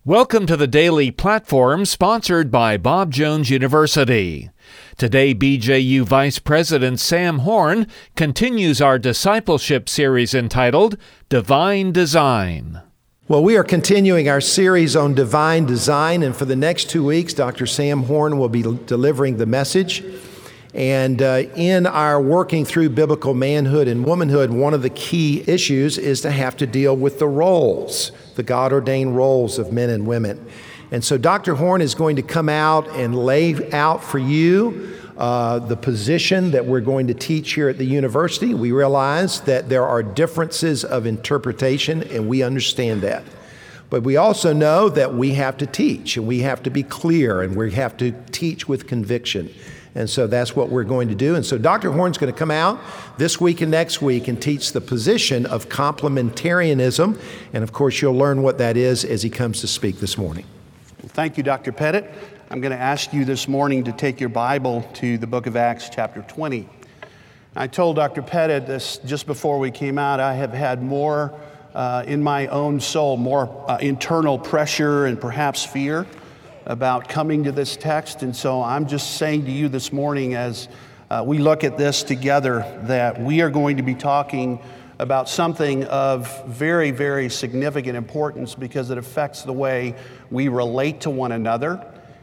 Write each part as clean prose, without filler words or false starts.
Welcome to the Daily Platform, sponsored by Bob Jones University. Today, BJU Vice President Sam Horn continues our discipleship series entitled Divine Design. Well, we are continuing our series on divine design, and for the next 2 weeks, Dr. Sam Horn will be delivering the message. And in our working through biblical manhood and womanhood, one of the key issues is to have to deal with the roles, the God-ordained roles of men and women. And so Dr. Horn is going to come out and lay out for you the position that we're going to teach here at the university. We realize that there are differences of interpretation, and we understand that. But we also know that we have to teach, and we have to be clear, and we have to teach with conviction. And so that's what we're going to do. And so Dr. Horn's going to come out this week and next week and teach the position of complementarianism. And of course, you'll learn what that is as he comes to speak this morning. Well, thank you, Dr. Pettit. I'm going to ask you this morning to take your Bible to the book of Acts, chapter 20. I told Dr. Pettit this just before we came out. I have had more in my own soul, more internal pressure and perhaps fear about coming to this text. And so I'm just saying to you this morning as we look at this together that we are going to be talking about something of very, very significant importance because it affects the way we relate to one another.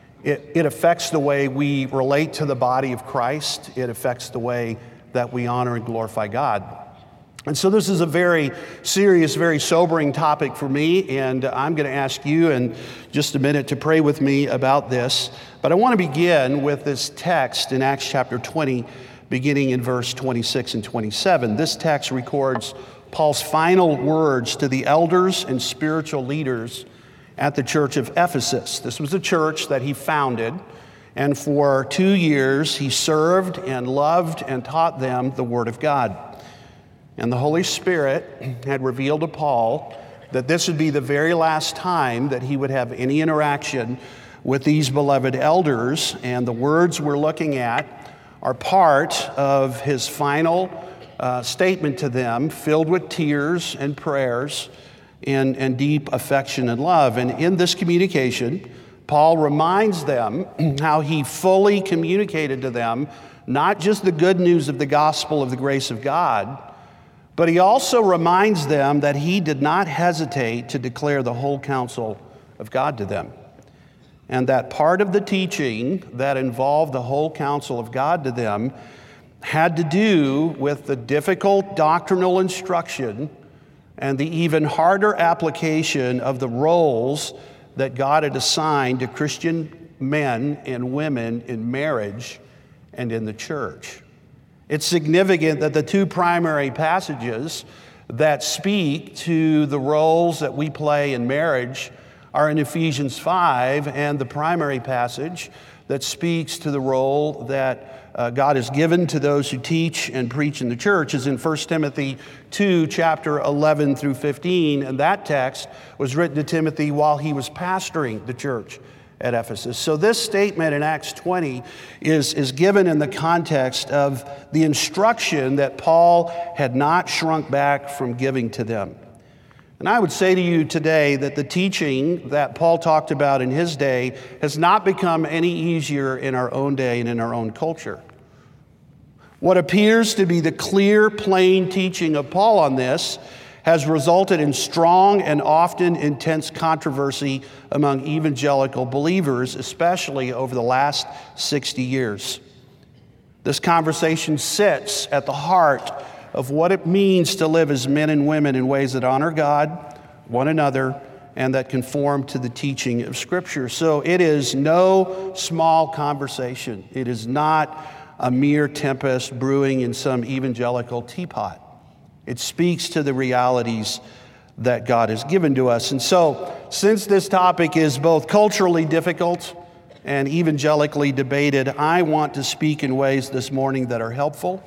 It affects the way we relate to the body of Christ. It affects the way that we honor and glorify God. And so this is a very serious, very sobering topic for me, and I'm going to ask you in just a minute to pray with me about this. But I want to begin with this text in Acts chapter 20, beginning in verse 26 and 27. This text records Paul's final words to the elders and spiritual leaders at the church of Ephesus. This was a church that he founded, and for 2 years he served and loved and taught them the Word of God. And the Holy Spirit had revealed to Paul that this would be the very last time that he would have any interaction with these beloved elders. And the words we're looking at are part of his final statement to them, filled with tears and prayers and deep affection and love. And in this communication, Paul reminds them how he fully communicated to them not just the good news of the gospel of the grace of God, but he also reminds them that he did not hesitate to declare the whole counsel of God to them. And that part of the teaching that involved the whole counsel of God to them had to do with the difficult doctrinal instruction and the even harder application of the roles that God had assigned to Christian men and women in marriage and in the church. It's significant that the two primary passages that speak to the roles that we play in marriage are in Ephesians 5, and the primary passage that speaks to the role that God has given to those who teach and preach in the church is in 1 Timothy 2, chapter 11 through 15, and that text was written to Timothy while he was pastoring the church at Ephesus. So this statement in Acts 20 is given in the context of the instruction that Paul had not shrunk back from giving to them. And I would say to you today that the teaching that Paul talked about in his day has not become any easier in our own day and in our own culture. What appears to be the clear, plain teaching of Paul on this has resulted in strong and often intense controversy among evangelical believers, especially over the last 60 years. This conversation sits at the heart of what it means to live as men and women in ways that honor God, one another, and that conform to the teaching of Scripture. So it is no small conversation. It is not a mere tempest brewing in some evangelical teapot. It speaks to the realities that God has given to us. And so, since this topic is both culturally difficult and evangelically debated, I want to speak in ways this morning that are helpful,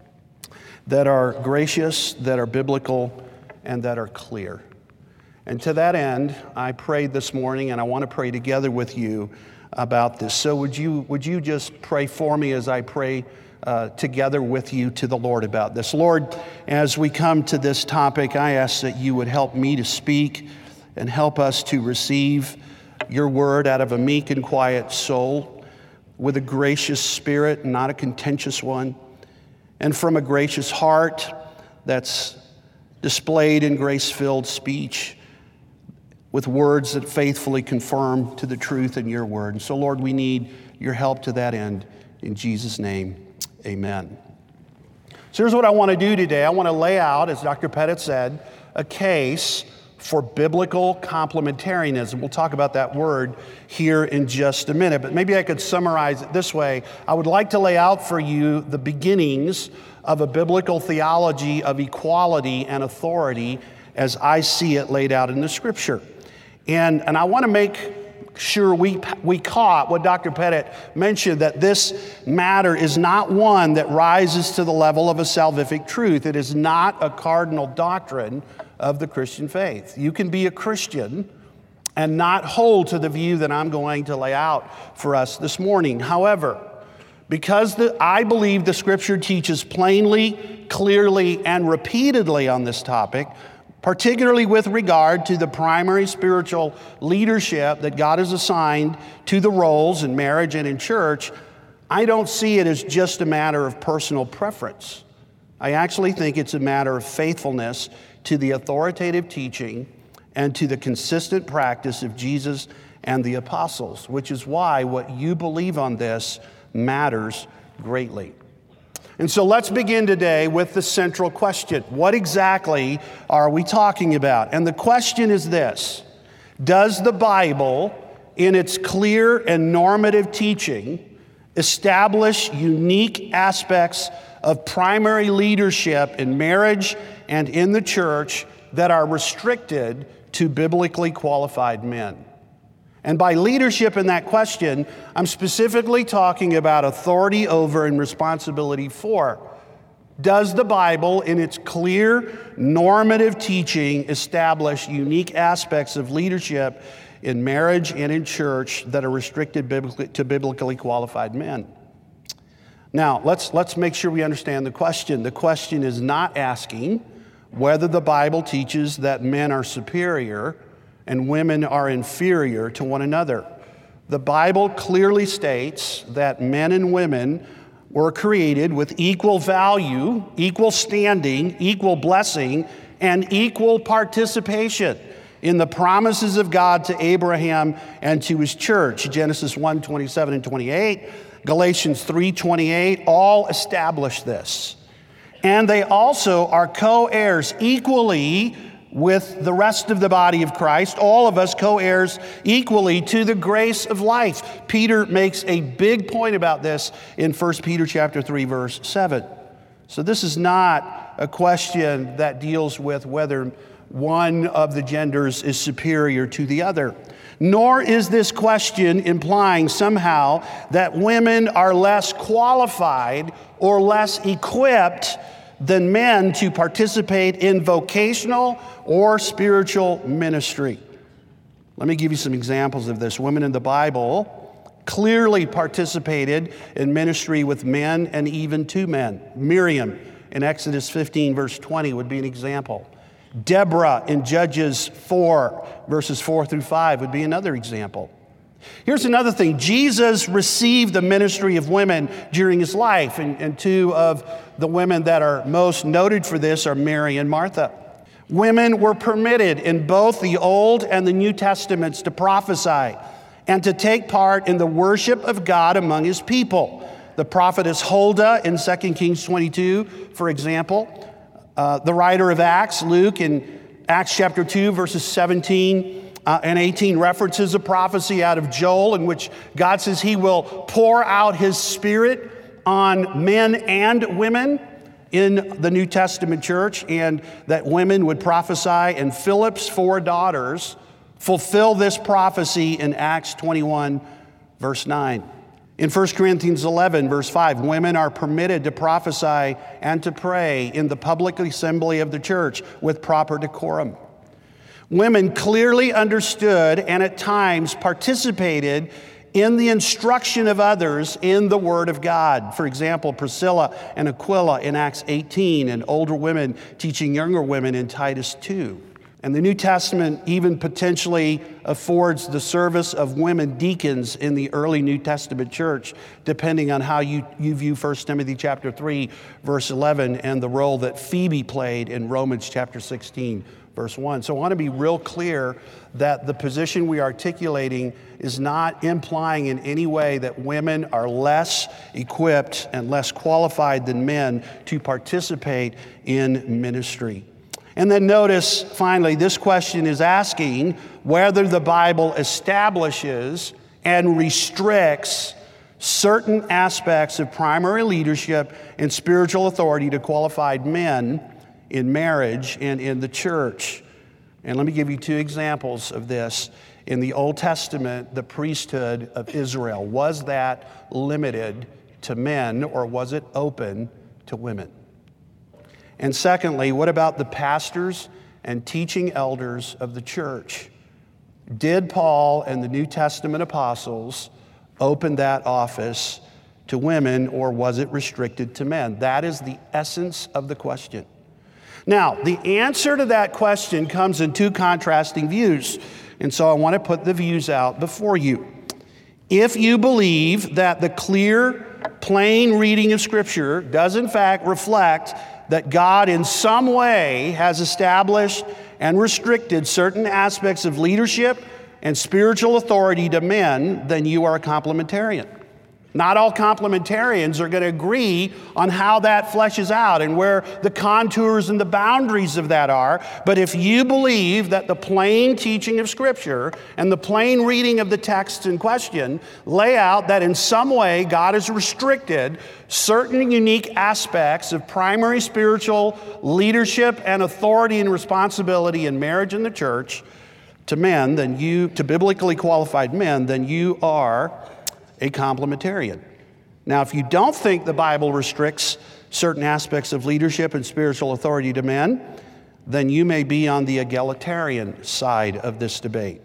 that are gracious, that are biblical, and that are clear. And to that end, I prayed this morning, and I want to pray together with you about this. So would you just pray for me as I pray together with you to the Lord about this. Lord, as we come to this topic, I ask that you would help me to speak and help us to receive your word out of a meek and quiet soul, with a gracious spirit, not a contentious one, and from a gracious heart that's displayed in grace-filled speech, with words that faithfully conform to the truth in your word. And so, Lord, we need your help to that end. In Jesus' name, amen. So here's what I want to do today. I want to lay out, as Dr. Pettit said, a case for biblical complementarianism. We'll talk about that word here in just a minute, but maybe I could summarize it this way. I would like to lay out for you the beginnings of a biblical theology of equality and authority as I see it laid out in the Scripture. And I want to make sure we caught what Dr. Pettit mentioned, that this matter is not one that rises to the level of a salvific truth. It is not a cardinal doctrine of the Christian faith. You can be a Christian and not hold to the view that I'm going to lay out for us this morning. However, because I believe the Scripture teaches plainly, clearly, and repeatedly on this topic, particularly with regard to the primary spiritual leadership that God has assigned to the roles in marriage and in church, I don't see it as just a matter of personal preference. I actually think it's a matter of faithfulness to the authoritative teaching and to the consistent practice of Jesus and the apostles, which is why what you believe on this matters greatly. And so let's begin today with the central question. What exactly are we talking about? And the question is this: does the Bible, in its clear and normative teaching, establish unique aspects of primary leadership in marriage and in the church that are restricted to biblically qualified men? And by leadership in that question, I'm specifically talking about authority over and responsibility for. Does the Bible, in its clear normative teaching, establish unique aspects of leadership in marriage and in church that are restricted to biblically qualified men? Now, let's make sure we understand the question. The question is not asking whether the Bible teaches that men are superior and women are inferior to one another. The Bible clearly states that men and women were created with equal value, equal standing, equal blessing, and equal participation in the promises of God to Abraham and to his church. Genesis 1:27 and 28, Galatians 3:28, all establish this. And they also are co-heirs equally with the rest of the body of Christ, all of us co-heirs equally to the grace of life. Peter makes a big point about this in 1 Peter chapter 3, verse 7. So this is not a question that deals with whether one of the genders is superior to the other. Nor is this question implying somehow that women are less qualified or less equipped than men to participate in vocational or spiritual ministry. Let me give you some examples of this. Women in the Bible clearly participated in ministry with men and even to men. Miriam in Exodus 15, verse 20 would be an example. Deborah in Judges 4, verses 4 through 5 would be another example. Here's another thing. Jesus received the ministry of women during his life, and two of the women that are most noted for this are Mary and Martha. Women were permitted in both the Old and the New Testaments to prophesy and to take part in the worship of God among his people. The prophetess Huldah in 2 Kings 22, for example. The writer of Acts, Luke, in Acts chapter 2, verses 17 and 18 references a prophecy out of Joel in which God says he will pour out his Spirit on men and women in the New Testament church, and that women would prophesy, and Philip's 4 daughters fulfill this prophecy in Acts 21, verse 9. In 1 Corinthians 11, verse 5, women are permitted to prophesy and to pray in the public assembly of the church with proper decorum. Women clearly understood and at times participated in the instruction of others in the Word of God. For example, Priscilla and Aquila in Acts 18, and older women teaching younger women in Titus 2. And the New Testament even potentially affords the service of women deacons in the early New Testament church, depending on how you view 1 Timothy chapter 3, verse 11, and the role that Phoebe played in Romans chapter 16, verse 1. So I want to be real clear that the position we are articulating is not implying in any way that women are less equipped and less qualified than men to participate in ministry. And then notice, finally, this question is asking whether the Bible establishes and restricts certain aspects of primary leadership and spiritual authority to qualified men in marriage and in the church. And let me give you two examples of this. In the Old Testament, the priesthood of Israel, was that limited to men or was it open to women? And secondly, what about the pastors and teaching elders of the church? Did Paul and the New Testament apostles open that office to women, or was it restricted to men? That is the essence of the question. Now, the answer to that question comes in two contrasting views, and so I want to put the views out before you. If you believe that the clear, plain reading of Scripture does in fact reflect that God in some way has established and restricted certain aspects of leadership and spiritual authority to men, then you are a complementarian. Not all complementarians are going to agree on how that fleshes out and where the contours and the boundaries of that are. But if you believe that the plain teaching of Scripture and the plain reading of the texts in question lay out that in some way God has restricted certain unique aspects of primary spiritual leadership and authority and responsibility in marriage and the church to men, then to biblically qualified men, then you are a complementarian. Now, if you don't think the Bible restricts certain aspects of leadership and spiritual authority to men, then you may be on the egalitarian side of this debate.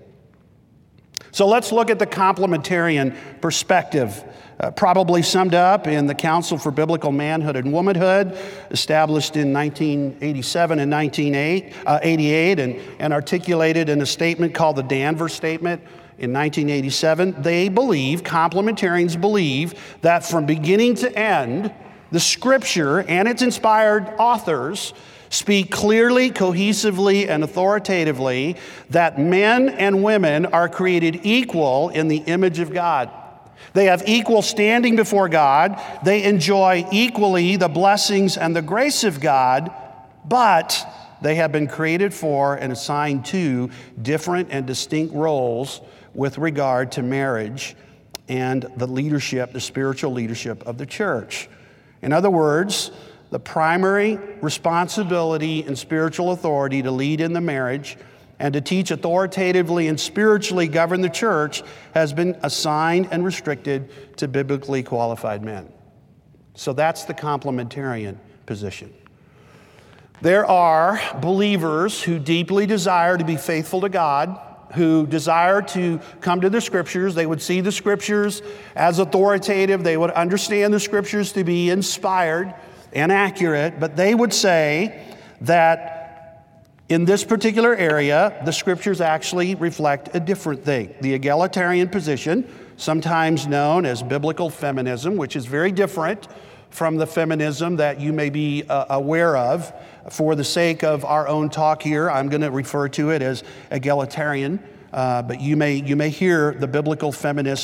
So let's look at the complementarian perspective, probably summed up in the Council for Biblical Manhood and Womanhood, established in 1987 and 1988, and articulated in a statement called the Danvers Statement in 1987. Complementarians believe that from beginning to end, the Scripture and its inspired authors speak clearly, cohesively, and authoritatively that men and women are created equal in the image of God. They have equal standing before God. They enjoy equally the blessings and the grace of God, but they have been created for and assigned to different and distinct roles with regard to marriage and the leadership, the spiritual leadership of the church. In other words, the primary responsibility and spiritual authority to lead in the marriage and to teach authoritatively and spiritually govern the church has been assigned and restricted to biblically qualified men. So that's the complementarian position. There are believers who deeply desire to be faithful to God, who desire to come to the Scriptures. They would see the Scriptures as authoritative. They would understand the Scriptures to be inspired and accurate, but they would say that in this particular area, the Scriptures actually reflect a different thing. The egalitarian position, sometimes known as biblical feminism, which is very different from the feminism that you may be aware of. For the sake of our own talk here, I'm going to refer to it as egalitarian, but you may hear the biblical feminist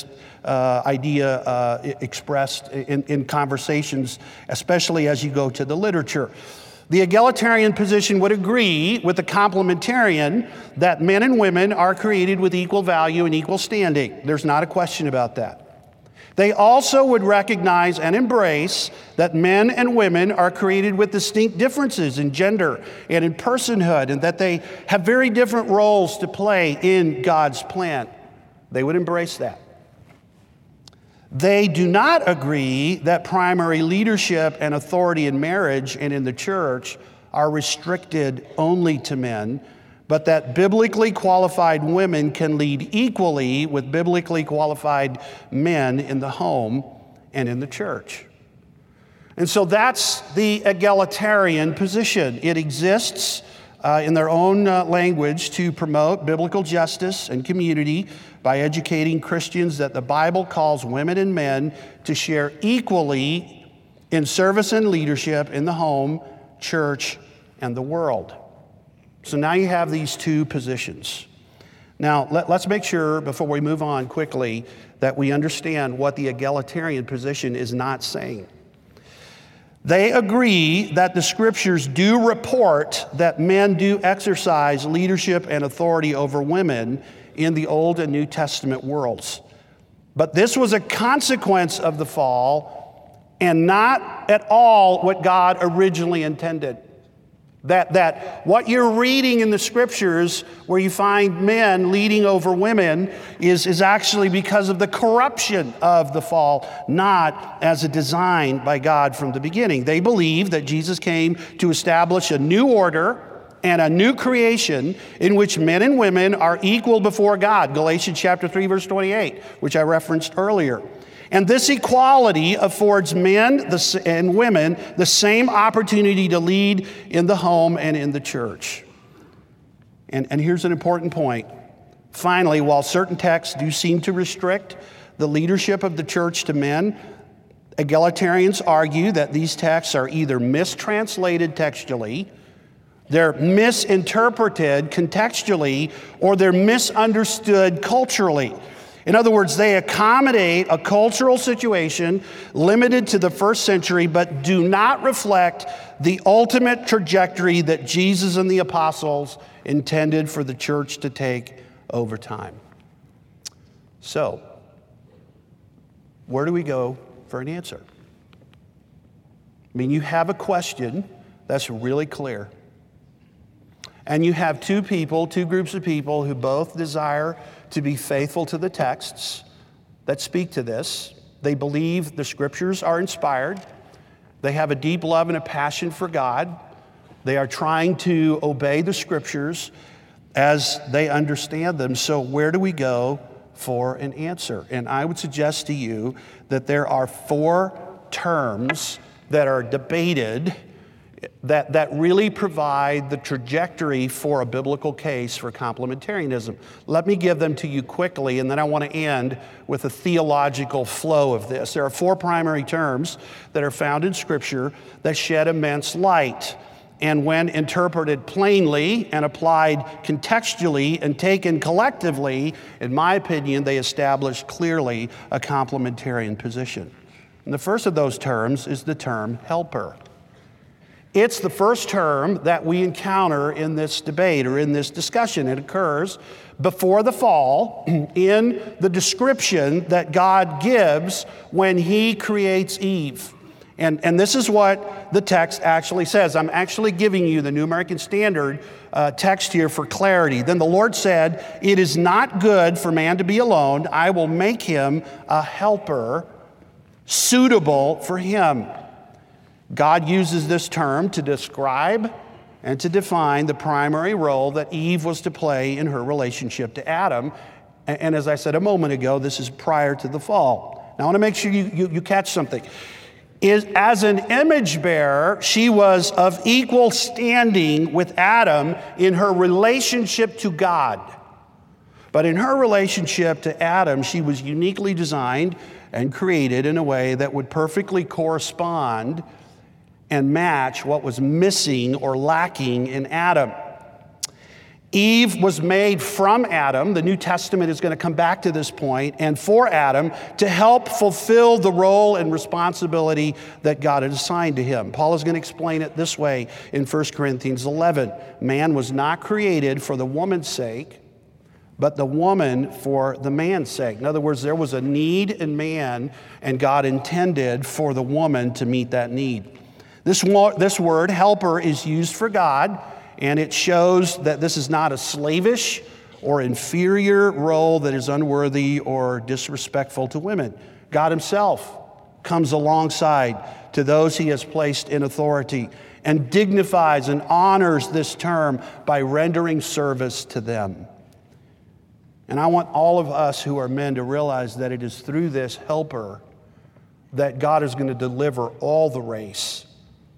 idea expressed in conversations, especially as you go to the literature. The egalitarian position would agree with the complementarian that men and women are created with equal value and equal standing. There's not a question about that. They also would recognize and embrace that men and women are created with distinct differences in gender and in personhood, and that they have very different roles to play in God's plan. They would embrace that. They do not agree that primary leadership and authority in marriage and in the church are restricted only to men, but that biblically qualified women can lead equally with biblically qualified men in the home and in the church. And so that's the egalitarian position. It exists in their own language to promote biblical justice and community by educating Christians that the Bible calls women and men to share equally in service and leadership in the home, church, and the world. So now you have these two positions. Now, let's make sure, before we move on quickly, that we understand what the egalitarian position is not saying. They agree that the scriptures do report that men do exercise leadership and authority over women in the Old and New Testament worlds. But this was a consequence of the fall and not at all what God originally intended. That what you're reading in the scriptures where you find men leading over women is actually because of the corruption of the fall, not as a design by God from the beginning. They believe that Jesus came to establish a new order and a new creation in which men and women are equal before God. Galatians chapter 3, verse 28, which I referenced earlier. And this equality affords men and women the same opportunity to lead in the home and in the church. And here's an important point. Finally, while certain texts do seem to restrict the leadership of the church to men, egalitarians argue that these texts are either mistranslated textually, they're misinterpreted contextually, or they're misunderstood culturally. In other words, they accommodate a cultural situation limited to the first century, but do not reflect the ultimate trajectory that Jesus and the apostles intended for the church to take over time. So, where do we go for an answer? I mean, you have a question that's really clear. And you have two groups of people who both desire to be faithful to the texts that speak to this. They believe the scriptures are inspired. They have a deep love and a passion for God. They are trying to obey the scriptures as they understand them. So where do we go for an answer? And I would suggest to you that there are 4 terms that are debated that really provide the trajectory for a biblical case for complementarianism. Let me give them to you quickly, and then I want to end with a theological flow of this. There are 4 primary terms that are found in Scripture that shed immense light. And when interpreted plainly and applied contextually and taken collectively, in my opinion, they establish clearly a complementarian position. And the first of those terms is the term helper. It's the first term that we encounter in this debate or in this discussion. It occurs before the fall in the description that God gives when He creates Eve. And this is what the text actually says. I'm actually giving you the New American Standard text here for clarity. Then the Lord said, "It is not good for man to be alone. I will make him a helper suitable for him." God uses this term to describe and to define the primary role that Eve was to play in her relationship to Adam. And as I said a moment ago, this is prior to the fall. Now I want to make sure you catch something. As an image bearer, she was of equal standing with Adam in her relationship to God. But in her relationship to Adam, she was uniquely designed and created in a way that would perfectly correspond and match what was missing or lacking in Adam. Eve was made from Adam. The New Testament is going to come back to this point, and for Adam to help fulfill the role and responsibility that God had assigned to him. Paul is going to explain it this way in 1 Corinthians 11. Man was not created for the woman's sake, but the woman for the man's sake. In other words, there was a need in man, and God intended for the woman to meet that need. This word, helper, is used for God, and it shows that this is not a slavish or inferior role that is unworthy or disrespectful to women. God Himself comes alongside to those He has placed in authority and dignifies and honors this term by rendering service to them. And I want all of us who are men to realize that it is through this helper that God is going to deliver all the race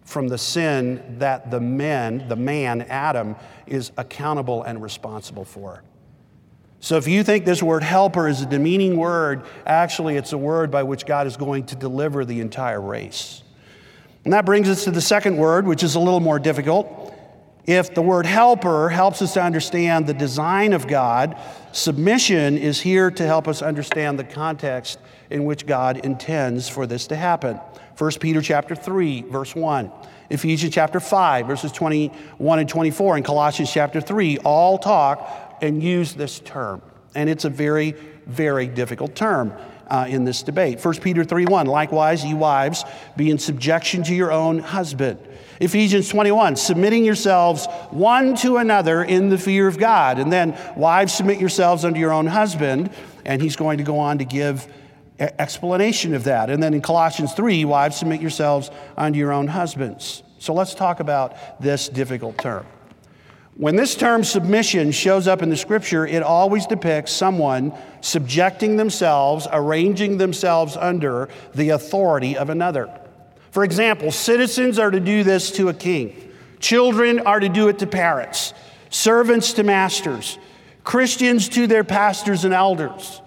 from the sin that the man, Adam, is accountable and responsible for. So if you think this word helper is a demeaning word, actually it's a word by which God is going to deliver the entire race. And that brings us to the second word, which is a little more difficult. If the word helper helps us to understand the design of God, submission is here to help us understand the context in which God intends for this to happen. 1 Peter chapter 3, verse 1. Ephesians chapter 5, verses 21 and 24, and Colossians chapter 3 all talk and use this term. And it's a very, very difficult term in this debate. 1 Peter 3:1, likewise, ye wives, be in subjection to your own husband. Ephesians 21, submitting yourselves one to another in the fear of God. And then, wives, submit yourselves unto your own husband. And he's going to go on to give explanation of that. And then in Colossians 3, wives, submit yourselves unto your own husbands. So let's talk about this difficult term. When this term submission shows up in the scripture, it always depicts someone subjecting themselves, arranging themselves under the authority of another. For example, citizens are to do this to a king. Children are to do it to parents. Servants to masters. Christians to their pastors and elders.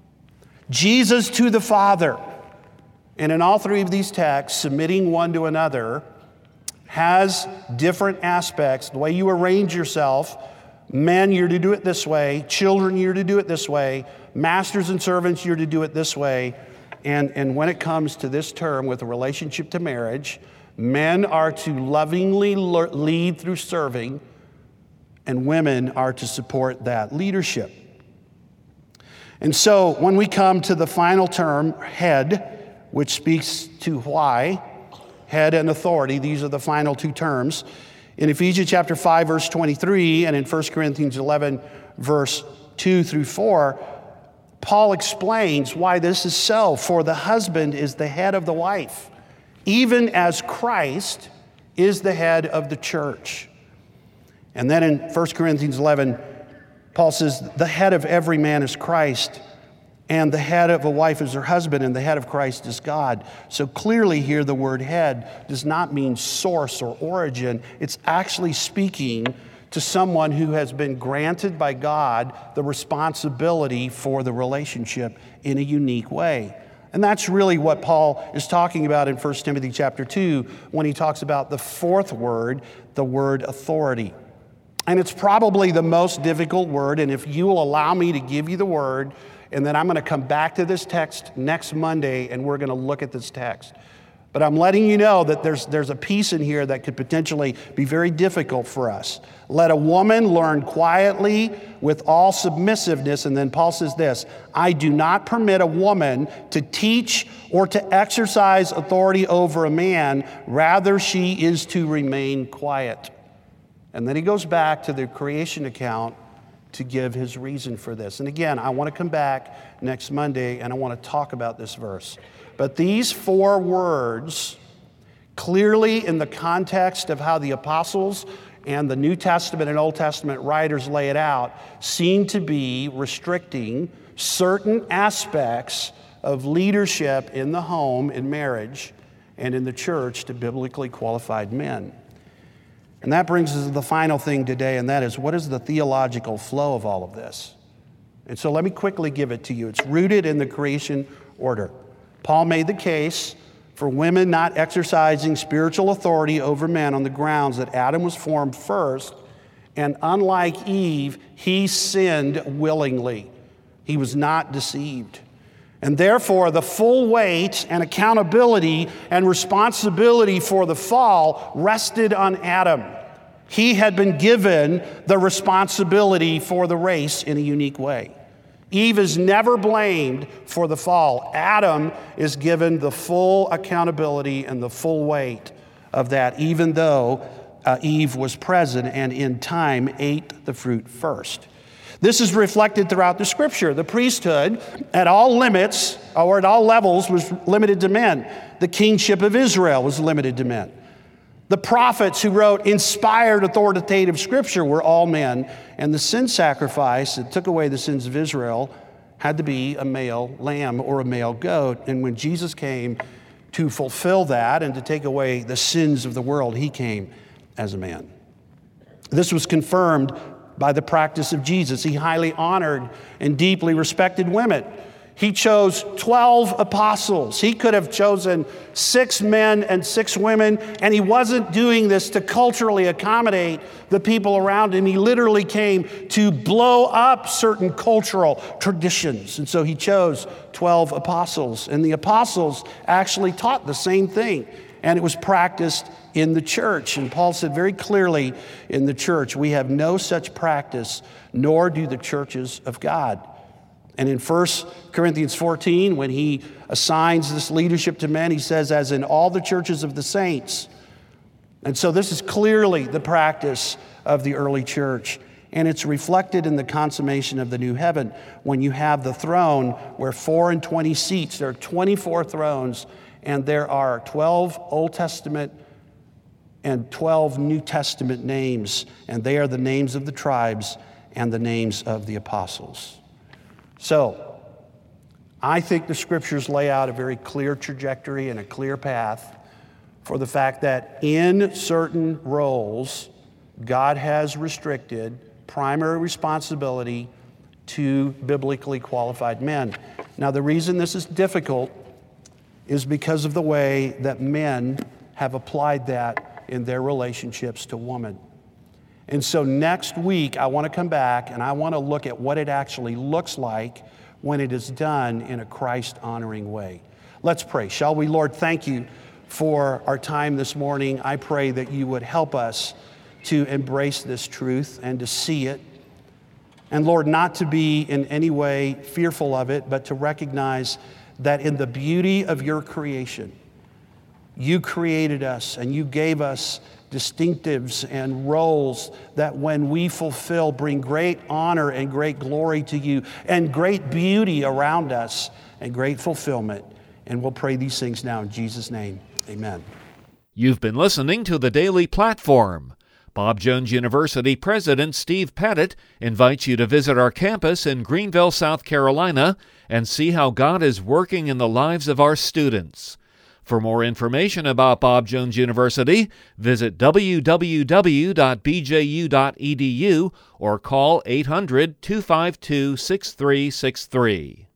Jesus to the Father. And in all three of these texts, submitting one to another has different aspects. The way you arrange yourself, men, you're to do it this way. Children, you're to do it this way. Masters and servants, you're to do it this way. And when it comes to this term with a relationship to marriage, men are to lovingly lead through serving, and women are to support that leadership. And so when we come to the final term, head, which speaks to why, head and authority, these are the final two terms. In Ephesians chapter 5, verse 23, and in 1 Corinthians 11, verse 2 through 4, Paul explains why this is so. For the husband is the head of the wife, even as Christ is the head of the church. And then in 1 Corinthians 11, Paul says, the head of every man is Christ, and the head of a wife is her husband, and the head of Christ is God. So clearly here the word head does not mean source or origin. It's actually speaking to someone who has been granted by God the responsibility for the relationship in a unique way. And that's really what Paul is talking about in 1 Timothy chapter 2 when he talks about the fourth word, the word authority. And it's probably the most difficult word, and if you will allow me to give you the word, and then I'm going to come back to this text next Monday, and we're going to look at this text. But I'm letting you know that there's a piece in here that could potentially be very difficult for us. Let a woman learn quietly with all submissiveness. And then Paul says this, I do not permit a woman to teach or to exercise authority over a man. Rather, she is to remain quiet. And then he goes back to the creation account to give his reason for this. And again, I want to come back next Monday and I want to talk about this verse. But these four words, clearly in the context of how the apostles and the New Testament and Old Testament writers lay it out, seem to be restricting certain aspects of leadership in the home, in marriage, and in the church to biblically qualified men. And that brings us to the final thing today, and that is, what is the theological flow of all of this? And so let me quickly give it to you. It's rooted in the creation order. Paul made the case for women not exercising spiritual authority over men on the grounds that Adam was formed first, and unlike Eve, he sinned willingly. He was not deceived. And therefore, the full weight and accountability and responsibility for the fall rested on Adam. He had been given the responsibility for the race in a unique way. Eve is never blamed for the fall. Adam is given the full accountability and the full weight of that, even though Eve was present and in time ate the fruit first. This is reflected throughout the scripture. The priesthood, at all limits, or at all levels, was limited to men. The kingship of Israel was limited to men. The prophets who wrote inspired, authoritative scripture were all men. And the sin sacrifice that took away the sins of Israel had to be a male lamb or a male goat. And when Jesus came To fulfill that and to take away the sins of the world, he came as a man. This was confirmed by the practice of Jesus. He highly honored and deeply respected women. He chose 12 apostles. He could have chosen 6 men and 6 women, and he wasn't doing this to culturally accommodate the people around him. He literally came to blow up certain cultural traditions. And so he chose 12 apostles. And the apostles actually taught the same thing, and it was practiced in the church. And Paul said very clearly in the church, we have no such practice, nor do the churches of God. And in 1 Corinthians 14, when he assigns this leadership to men, he says, as in all the churches of the saints. And so this is clearly the practice of the early church. And it's reflected in the consummation of the new heaven when you have the throne where 4 and 20 seats, there are 24 thrones, and there are 12 Old Testament and 12 New Testament names. And they are the names of the tribes and the names of the apostles. So, I think the scriptures lay out a very clear trajectory and a clear path for the fact that in certain roles, God has restricted primary responsibility to biblically qualified men. Now, the reason this is difficult is because of the way that men have applied that in their relationships to women. And so next week, I want to come back and I want to look at what it actually looks like when it is done in a Christ-honoring way. Let's pray. Shall we? Lord, thank you for our time this morning. I pray that you would help us to embrace this truth and to see it. And Lord, not to be in any way fearful of it, but to recognize that in the beauty of your creation, you created us and you gave us distinctives and roles that when we fulfill bring great honor and great glory to you and great beauty around us and great fulfillment. And we'll pray these things now in Jesus' name. Amen. You've been listening to The Daily Platform. Bob Jones University President Steve Pettit invites you to visit our campus in Greenville, South Carolina, and see how God is working in the lives of our students. For more information about Bob Jones University, visit www.bju.edu or call 800-252-6363.